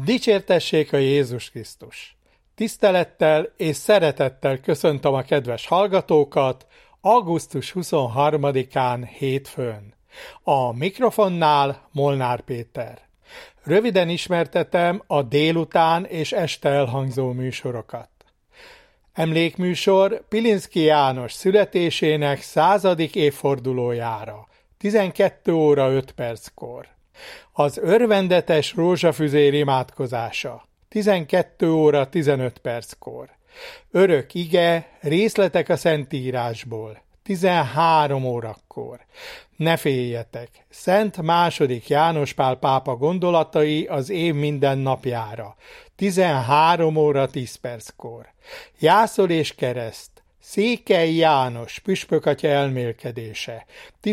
Dicsértessék a Jézus Krisztus! Tisztelettel és szeretettel köszöntöm a kedves hallgatókat augusztus 23-án hétfőn. A mikrofonnál Molnár Péter. Röviden ismertetem a délután és este elhangzó műsorokat. Emlékműsor Pilinszky János születésének 100. évfordulójára, 12 óra 5 perckor. Az örvendetes rózsafüzér imádkozása, 12 óra 15 perckor. Örök ige, részletek a Szentírásból, 13 órakor. Ne féljetek, Szent II. János Pál pápa gondolatai az év minden napjára, 13 óra 10 perckor. Jászol és kereszt, Székely János püspökatya elmélkedése,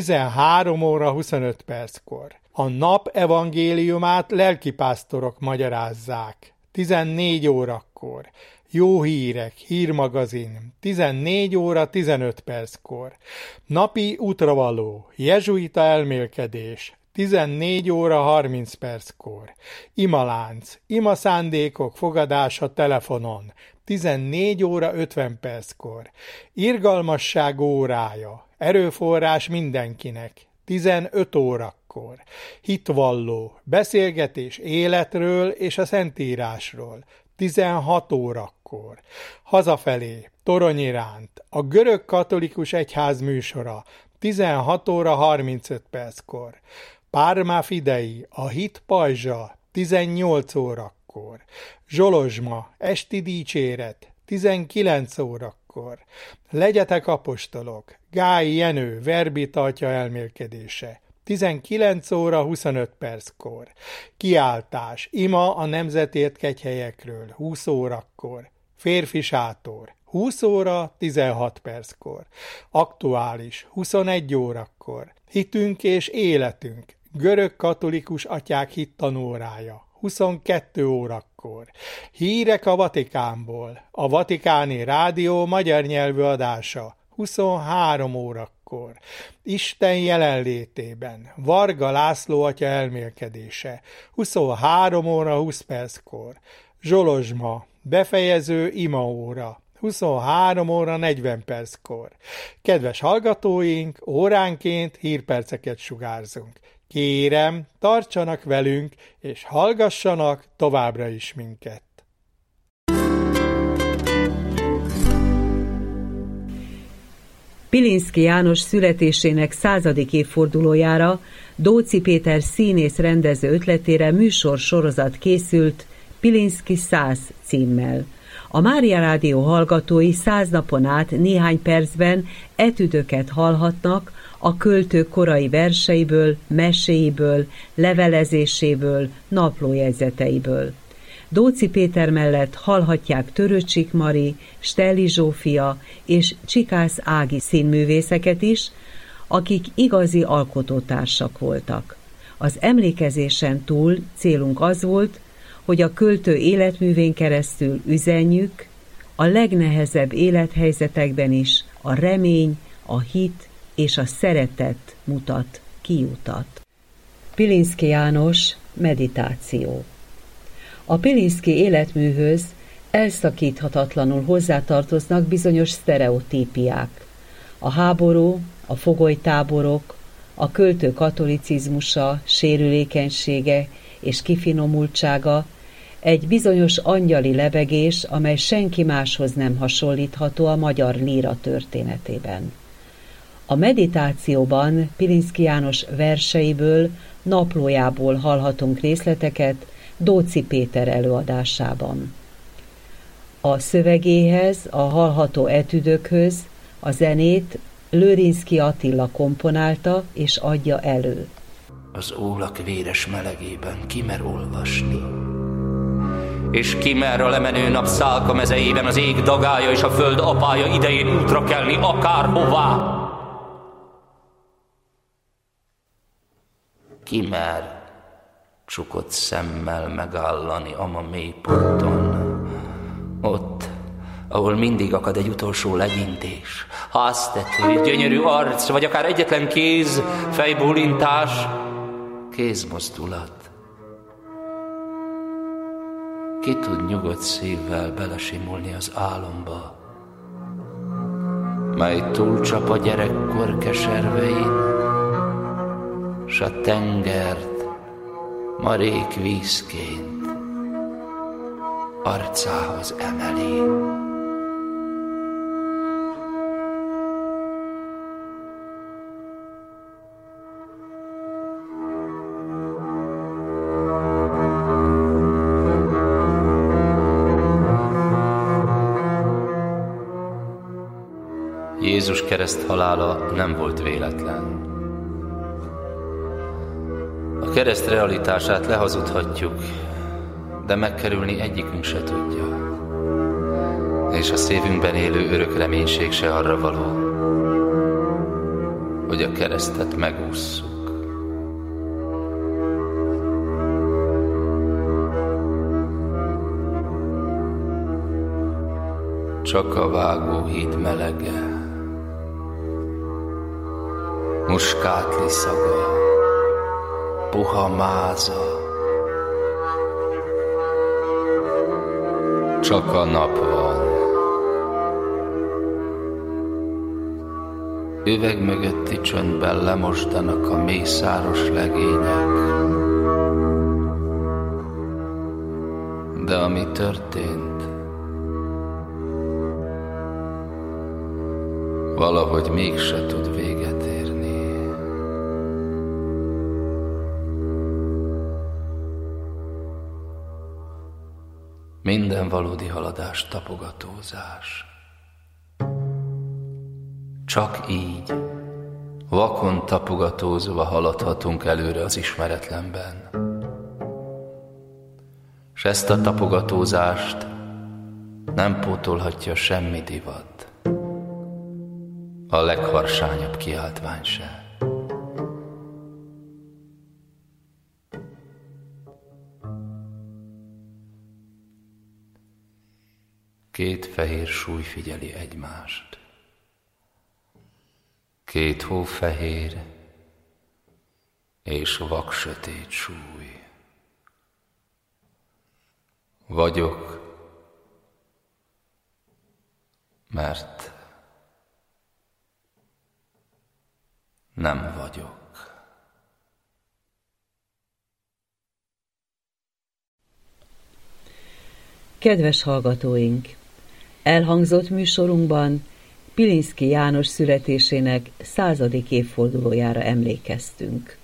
13 óra 25 perckor. A nap evangéliumát lelkipásztorok magyarázzák, 14 órakor. Jó hírek, hírmagazin, 14 óra 15 perckor. Napi útravaló, jezsuita elmélkedés, 14 óra 30 perckor. Imalánc, imaszándékok fogadása telefonon, 14 óra 50 perckor. Irgalmasság órája, erőforrás mindenkinek, 15 órakor. Hitvalló, beszélgetés életről és a Szentírásról, 16 órakor. Hazafelé, Torony iránt, a görög katolikus egyház műsora, 16 óra 35 perckor. Pármá Fidei, a hit pajzsa, 18 órakor. Zsolozsma, esti dicséret, 19 órakor. Legyetek apostolok, Gályi Jenő, verbita atya elmélkedése, 19 óra 25 perckor. Kiáltás, ima a nemzetért kegyhelyekről, 20 órakor. Férfi sátor, 20 óra 16 perckor. Aktuális, 21 órakor. Hitünk és életünk, görög katolikus atyák hittanórája, 22 órakor. Hírek a Vatikánból, a Vatikáni Rádió magyar nyelvű adása, 23 órakor. Isten jelenlétében, Varga László atya elmélkedése, 23 óra 20 perckor. Zsolozsma, befejező imaóra, 23 óra 40 perckor. Kedves hallgatóink, óránként hírperceket sugárzunk. Kérem, tartsanak velünk, és hallgassanak továbbra is minket. Pilinszky János születésének 100. évfordulójára Dóczy Péter színész rendező ötletére műsorsorozat készült Pilinszky 100 címmel. A Mária Rádió hallgatói 100 napon át néhány percben etüdöket hallhatnak a költő korai verseiből, meséiből, levelezéséből, naplójegyzeteiből. Dóczy Péter mellett hallhatják Töröcsik Mari, Stelli Zsófia és Csikász Ági színművészeket is, akik igazi alkotótársak voltak. Az emlékezésen túl célunk az volt, hogy a költő életművén keresztül üzenjük, a legnehezebb élethelyzetekben is a remény, a hit és a szeretet mutat kiutat. Pilinszky János meditáció. A Pilinszky életműhöz elszakíthatatlanul hozzátartoznak bizonyos sztereotípiák. A háború, a fogolytáborok, a költő katolicizmusa, sérülékenysége és kifinomultsága, egy bizonyos angyali lebegés, amely senki máshoz nem hasonlítható a magyar líra történetében. A meditációban Pilinszky János verseiből, naplójából hallhatunk részleteket Dóczy Péter előadásában. A szövegéhez, a hallható etüdökhöz a zenét Lőrinszky Attila komponálta és adja elő. Az ólak véres melegében kimer olvasni, és kimer a lemenő nap szálka mezeiben az ég dagája és a föld apája idején útra kelni akárhová. Kimer csukott szemmel megállani ama mélyponton, ott, ahol mindig akad egy utolsó legyintés, háztető, gyönyörű arc, vagy akár egyetlen kéz, fejbólintás, kézmozdulat. Ki tud nyugodt szívvel belesimulni az álomba, mely túlcsap a gyerekkor keservein, s a tengert marék vízként arcához emeli. Jézus kereszthalála nem volt véletlen. A kereszt realitását lehazudhatjuk, de megkerülni egyikünk se tudja. És a szívünkben élő örök reménység se arra való, hogy a keresztet megússzuk. Csak a vágóhíd melege, muskátli szaga, puha máza, csak a nap van. Üveg mögötti csöndben lemosdanak a mészáros legények, de ami történt, valahogy mégse tud véget érni. Minden valódi haladás tapogatózás. Csak így, vakon tapogatózva haladhatunk előre az ismeretlenben. S ezt a tapogatózást nem pótolhatja semmi divat, a legharsányabb kiáltvány se. Két fehér súly figyeli egymást. Két hófehér és vaksötét súly. Vagyok, mert nem vagyok. Kedves hallgatóink! Elhangzott műsorunkban Pilinszky János születésének 100. évfordulójára emlékeztünk.